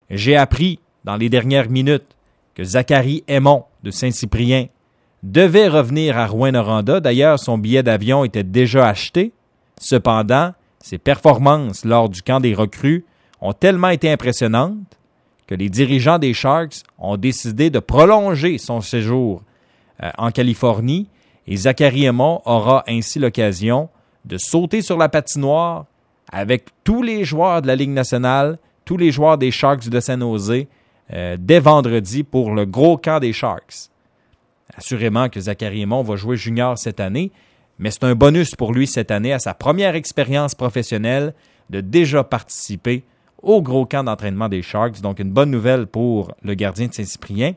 J'ai appris dans les dernières minutes que Zachary Aymon de Saint-Cyprien devait revenir à Rouyn-Noranda. D'ailleurs, son billet d'avion était déjà acheté. Cependant, ses performances lors du camp des recrues ont tellement été impressionnantes que les dirigeants des Sharks ont décidé de prolonger son séjour en Californie et Zachary Aymon aura ainsi l'occasion de sauter sur la patinoire avec tous les joueurs de la Ligue nationale, tous les joueurs des Sharks de San Jose dès vendredi pour le gros camp des Sharks. Assurément que Zachary Aymon va jouer junior cette année, mais c'est un bonus pour lui cette année à sa première expérience professionnelle de déjà participer au gros camp d'entraînement des Sharks. Donc, une bonne nouvelle pour le gardien de Saint-Cyprien.